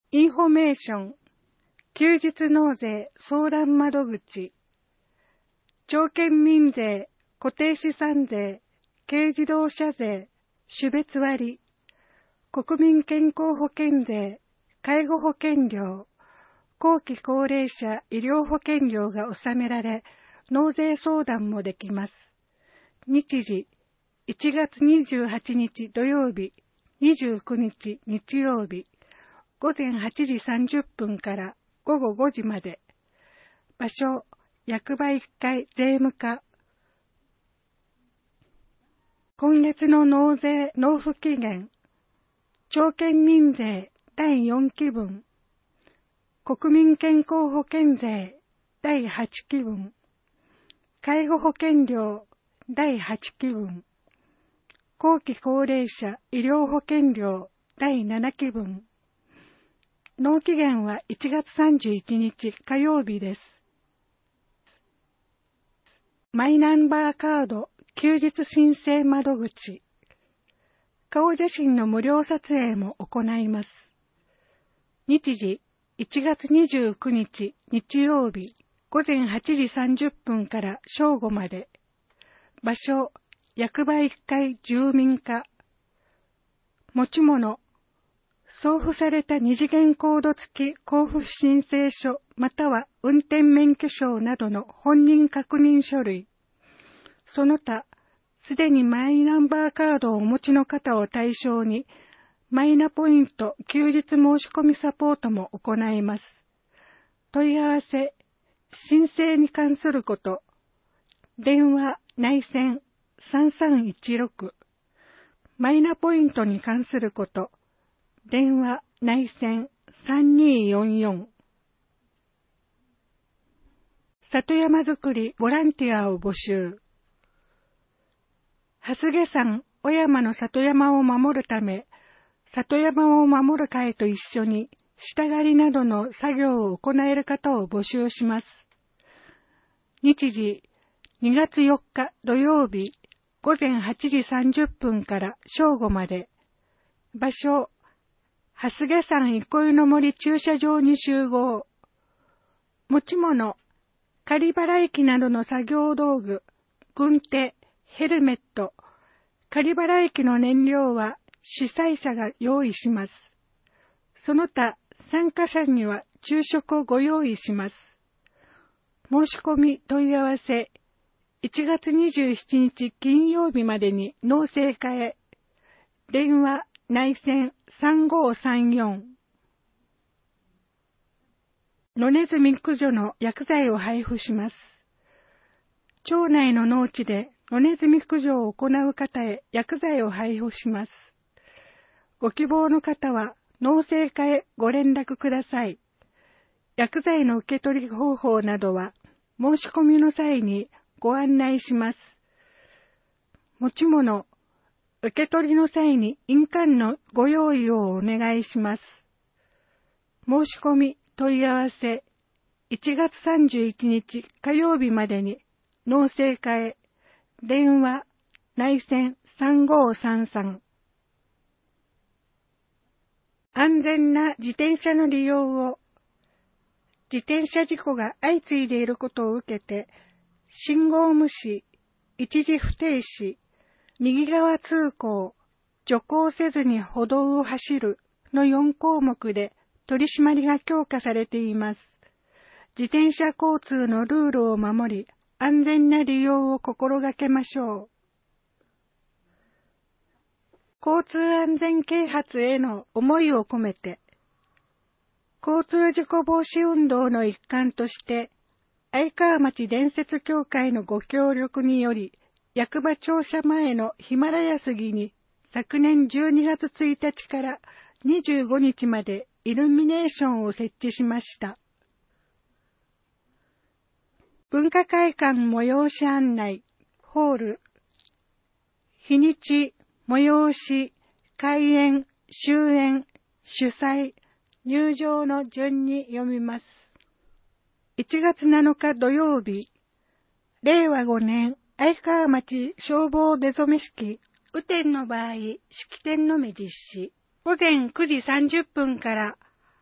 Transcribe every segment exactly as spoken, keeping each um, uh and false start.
インフォメーション、休日納税相談窓口、町県民税、固定資産税、軽自動車税、種別割、国民健康保険税、介護保険料、後期高齢者医療保険料が納められ、納税相談もできます。日時、いちがつにじゅうはちにち土曜日、にじゅうくにち日曜日、ごぜんはちじさんじゅっぷんからごごごじまで。場所、役場いっかい税務課。今月の納税納付期限、町県民税だいよんきぶん、国民健康保険税だいはちきぶん、介護保険料だいはちきぶん、後期高齢者医療保険料だいななきぶん。納期限はいちがつさんじゅういちにち火曜日です。マイナンバーカード休日申請窓口。顔写真の無料撮影も行います。日時、いちがつにじゅうくにち日曜日、ごぜんはちじさんじゅっぷんから正午まで。場所、役場いっかい住民課。持ち物、送付された二次元コード付き交付申請書または運転免許証などの本人確認書類。その他、すでにマイナンバーカードをお持ちの方を対象に、マイナポイント休日申し込みサポートも行います。問い合わせ、申請に関すること、電話内線さんさんいちろく、マイナポイントに関すること、電話内線さんにーよんよん。里山づくりボランティアを募集。蓮毛山小山の里山を守るため、里山を守る会と一緒に下刈りなどの作業を行える方を募集します。日時、にがつよっか土曜日、ごぜんはちじさんじゅっぷんから正午まで。場所、蓮毛山憩いの森駐車場に集合。持ち物、仮払い機などの作業道具、軍手、ヘルメット、仮払い機の燃料は主催者が用意します。その他、参加者には昼食をご用意します。申し込み問い合わせ、いちがつにじゅうしちにち金曜日までに納税課へ。電話内線さんごーさんよん。野ネズミ駆除の薬剤を配布します。町内の農地で野ネズミ駆除を行う方へ薬剤を配布します。ご希望の方は農政課へご連絡ください。薬剤の受け取り方法などは申し込みの際にご案内します。持ち物、受け取りの際に印鑑のご用意をお願いします。申し込み問い合わせ、いちがつさんじゅういちにち火曜日までに農政課へ。電話内線さんごーさんさん。安全な自転車の利用を。自転車事故が相次いでいることを受けて、信号無視、一時不停止、右側通行、徐行せずに歩道を走るのよんこうもくで取り締まりが強化されています。自転車交通のルールを守り、安全な利用を心がけましょう。交通安全啓発への思いを込めて、交通事故防止運動の一環として、愛川町伝説協会のご協力により、役場庁舎前のヒマラヤ杉に昨年じゅうにがつついたちからにじゅうごにちまでイルミネーションを設置しました。文化会館催し案内、ホール、日にち、催し、開演、終演、主催、入場の順に読みます。いちがつなのか土曜日、れいわごねん愛川町消防出初式、雨天の場合、式典のみ実施、ごぜんくじさんじゅっぷんから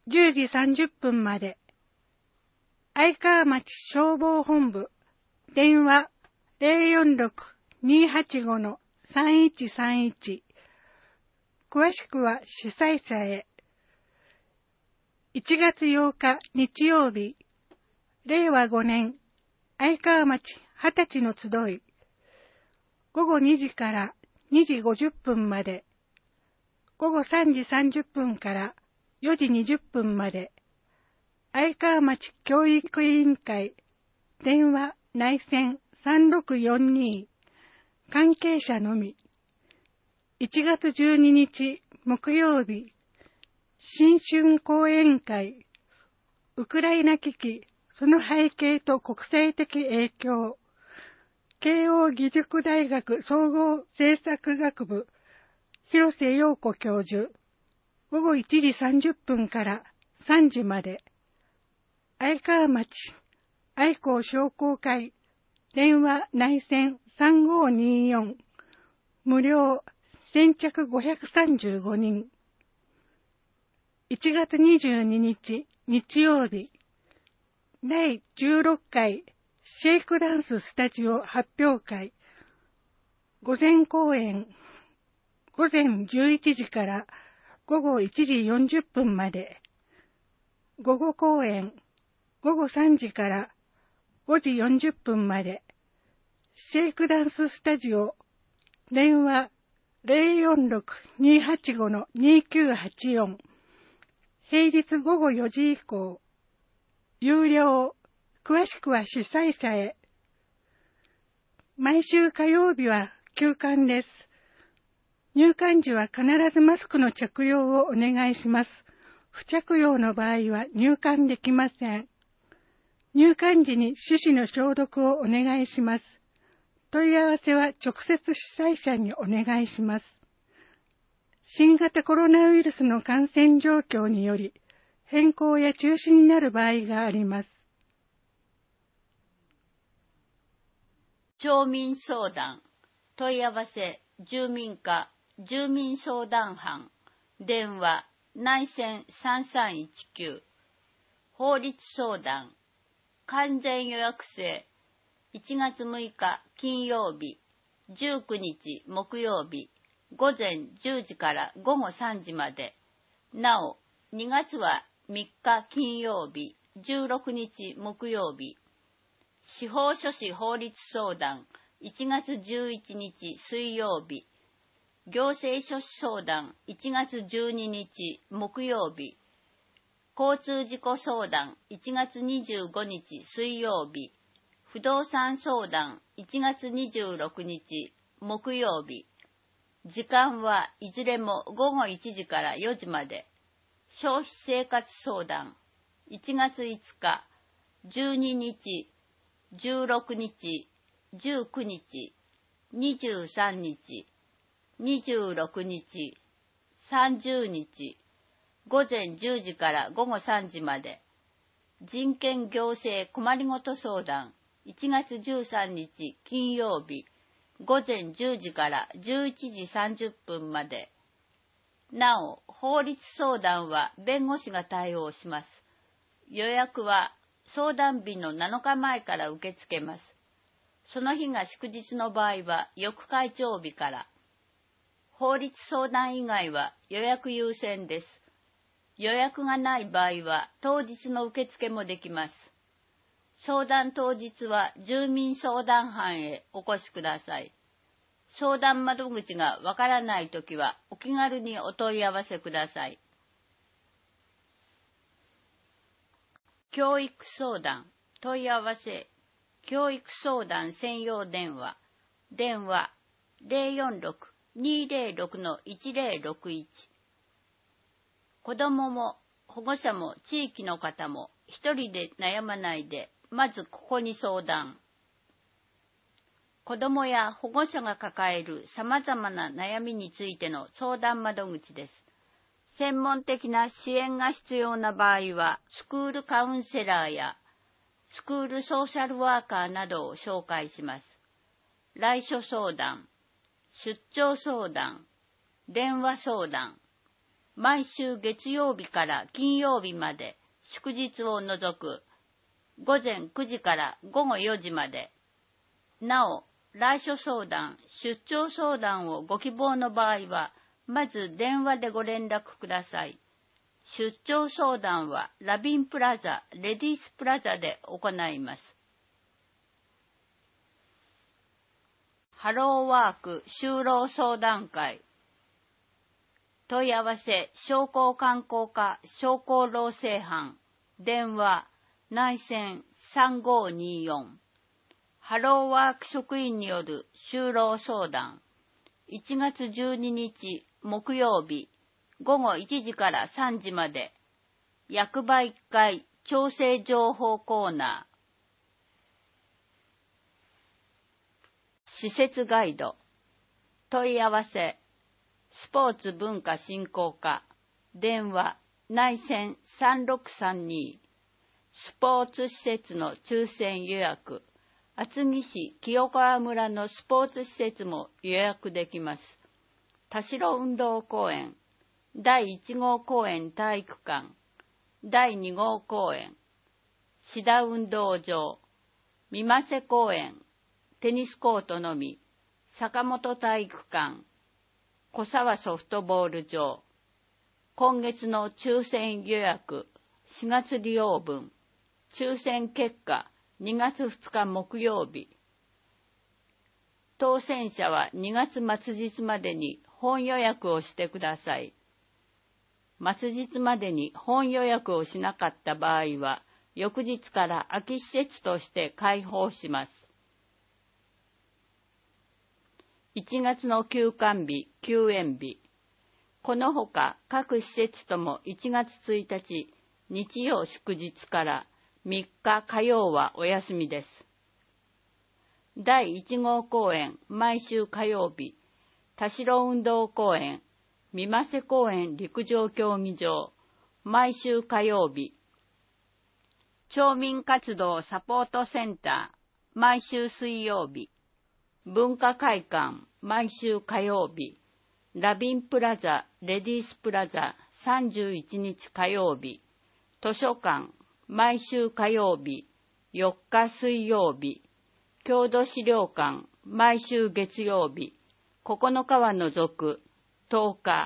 じゅうじさんじゅっぷんまで。愛川町消防本部、電話 ゼロよんろく にーはちご さんいちさんいち。詳しくは主催者へ。いちがつようか日曜日、れいわごねん、愛川町はたちの集い。ごごにじからにじごじゅっぷんまで。ごごさんじさんじゅっぷんからよじにじゅっぷんまで。愛川町教育委員会、電話内線さんろくよんに、関係者のみ。いちがつじゅうににち木曜日、新春講演会、ウクライナ危機、その背景と国際的影響。慶応義塾大学総合政策学部、広瀬陽子教授。ごごいちじさんじゅっぷんからさんじまで。愛川町愛好商工会、電話内線さんごによん、無料、先着ごひゃくさんじゅうごにん。いちがつにじゅうににち日曜日、だいじゅうろっかいシェイクダンススタジオ発表会。午前公演、午前じゅういちじからごごいちじよんじゅっぷんまで。午後公演、ごごさんじからごじよんじゅっぷんまで。シェイクダンススタジオ、電話 ゼロよんろく にーはちご にーきゅうはちよん。平日ごごよじ以降。有料。詳しくは主催者へ。毎週火曜日は休館です。入館時は必ずマスクの着用をお願いします。不着用の場合は入館できません。入館時に手指の消毒をお願いします。問い合わせは直接主催者にお願いします。新型コロナウイルスの感染状況により変更や中止になる場合があります。 町民相談問い合わせ住民課住民相談班電話内線さんさんいちきゅう法律相談完全予約制いちがつむいか金曜日じゅうくにち木曜日ごぜんじゅうじからごごさんじまで。なおにがつはみっか金曜日じゅうろくにち木曜日。司法書士法律相談いちがつじゅういちにち水曜日。行政書士相談いちがつじゅうににち木曜日。交通事故相談いちがつにじゅうごにち水曜日。不動産相談いちがつにじゅうろくにち木曜日。時間はいずれもごごいちじからよじまで。消費生活相談いちがついつか、じゅうににち、じゅうろくにち、じゅうくにち、にじゅうさんにち、にじゅうろくにち、さんじゅうにち、ごぜんじゅうじからごごさんじまで。人権行政困りごと相談いちがつじゅうさんにち金曜日ごぜんじゅうじからじゅういちじさんじゅっぷんまで。なお、法律相談は弁護士が対応します。予約は相談日のなのかまえから受け付けます。その日が祝日の場合は翌会長日から。法律相談以外は予約優先です。予約がない場合は当日の受付もできます。相談当日は住民相談班へお越しください。相談窓口がわからないときはお気軽にお問い合わせください。教育相談問い合わせ教育相談専用電話電話 ゼロよんろく にーぜろろく いちぜろろくいち。子どもも保護者も地域の方も一人で悩まないでまずここに相談。子どもや保護者が抱えるさまざまな悩みについての相談窓口です。専門的な支援が必要な場合は、スクールカウンセラーやスクールソーシャルワーカーなどを紹介します。来所相談、出張相談、電話相談、 毎週月曜日から金曜日まで、祝日を除く、午前くじから午後よじまで。なお、来所相談、出張相談をご希望の場合は、まず電話でご連絡ください。出張相談はラビンプラザ、レディースプラザで行います。ハローワーク就労相談会。問い合わせ、商工観光課商工労政班。電話、内線さんごーにーよん。ハローワーク職員による就労相談。いちがつじゅうににち木曜日、ごごいちじからさんじまで。役場いっかい調整情報コーナー。施設ガイド。問い合わせ、スポーツ文化振興課。電話、内線さんろくさんに。スポーツ施設の抽選予約。厚木市清川村のスポーツ施設も予約できます。田代運動公園、だいいちごう公園体育館、だいにごう公園、志田運動場、三間瀬公園、テニスコートのみ、坂本体育館、小沢ソフトボール場。今月の抽選予約、しがつ利用分、抽選結果、にがつふつか木曜日。当選者はにがつ末日までに本予約をしてください。末日までに本予約をしなかった場合は、翌日から空き施設として開放します。いちがつの休館日、休園日。このほか各施設ともいちがつついたち、日曜祝日からみっか火曜はお休みです。だいいちごう公演、毎週火曜日、田代運動公園、三間瀬公園陸上競技場、毎週火曜日。町民活動サポートセンター、毎週水曜日。文化会館、毎週火曜日。ラビンプラザ、レディースプラザ、さんじゅういちにち火曜日。図書館、毎週火曜日。よっか水曜日。郷土資料館、毎週月曜日。ここのかは除く、とおか。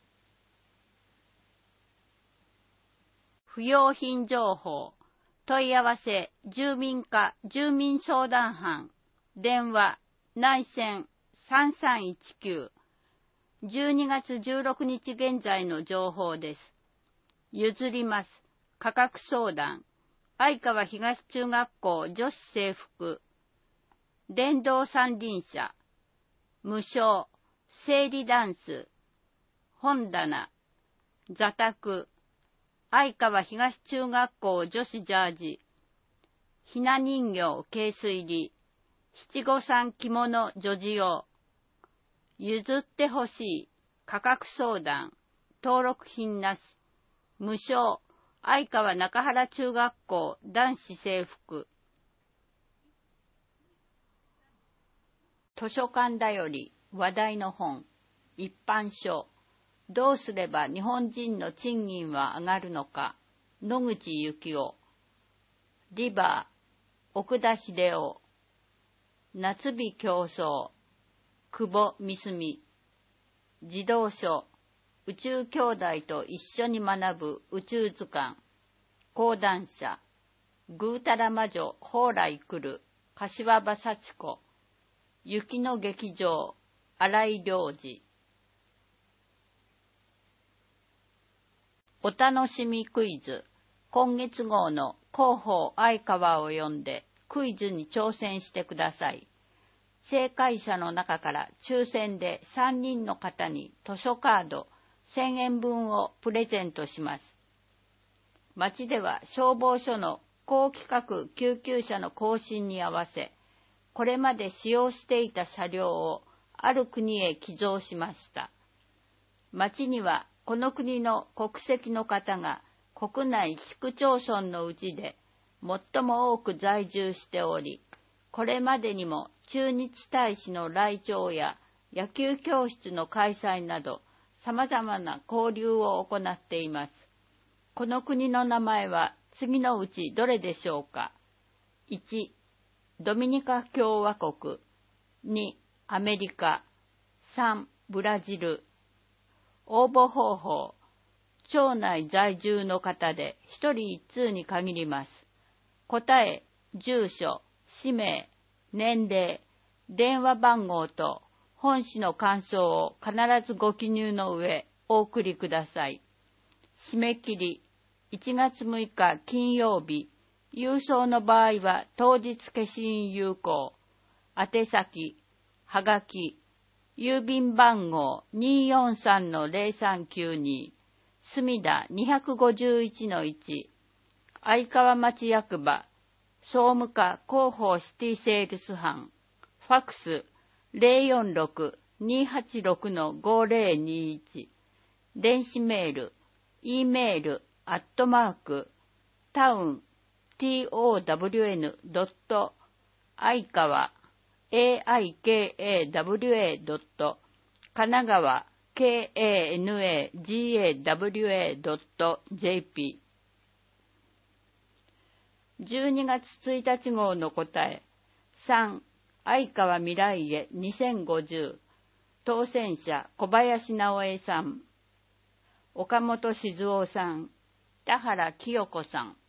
不用品情報。問い合わせ、住民課住民相談班。電話、内線さんさんいちきゅう。じゅうにがつじゅうろくにち現在の情報です。譲ります。価格相談。相川東中学校女子制服。電動三輪車。無償。生理ダンス。本棚。座卓。相川東中学校女子ジャージ。ひな人形軽水入。七五三着物女児用。譲ってほしい。価格相談。登録品なし。無償。相川中原中学校男子制服。図書館だより話題の本。一般書。どうすれば日本人の賃金は上がるのか。野口幸雄。リバー。奥田秀夫。夏日競争。久保美澄。児童書。宇宙兄弟と一緒に学ぶ宇宙図鑑。講談社。ぐうたら魔女蓬莱来る。柏葉幸子。雪の劇場。新井良二。お楽しみクイズ。今月号の広報相川を読んでクイズに挑戦してください。正解者の中から抽選でさんにんの方に図書カードせんえんぶんをプレゼントします。町では消防署の高規格救急車の更新に合わせ、これまで使用していた車両をある国へ寄贈しました。町にはこの国の国籍の方が国内市区町村のうちで最も多く在住しており、これまでにも駐日大使の来庁や野球教室の開催など様々な交流を行っています。この国の名前は次のうちどれでしょうか。いち、ドミニカ共和国。に、アメリカ。さん、ブラジル。応募方法。町内在住の方でひとりいっ通に限ります。答え、住所、氏名、年齢、電話番号と本誌の感想を必ずご記入の上お送りください。締め切りいちがつむいか金曜日。郵送の場合は当日消印有効。宛先、はがき、郵便番号 にーよんさんのゼロさんきゅうに、墨田 にごいちのいち、相川町役場、総務課広報シティセールス班、ファクス ゼロよんろく にーはちろく ごゼロにいち、電子メール、E メール、アットマーク、タウン、town ドット、相川、エーアイケーエーダブリューエー ドット、神奈川、ケーエーエヌエージーエーダブリューエー ドット ジェーピー。じゅうにがつついたち号の答え。さん、相川未来へにせんごじゅう。当選者、小林直江さん。岡本静夫さん。田原清子さん。